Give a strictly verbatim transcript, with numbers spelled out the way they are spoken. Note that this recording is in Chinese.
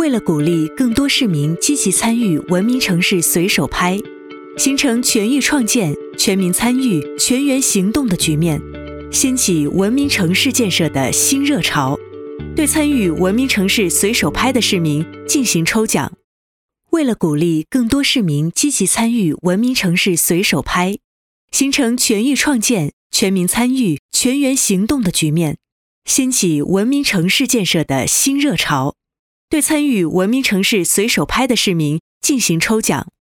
为了鼓励更多市民积极参与文明城市随手拍，形成全域创建、全民参与、全员行动的局面，掀起文明城市建设的新热潮，对参与文明城市随手拍的市民进行抽奖。为了鼓励更多市民积极参与文明城市随手拍，形成全域创建、全民参与、全员行动的局面，掀起文明城市建设的新热潮，对参与文明城市随手拍的市民进行抽奖。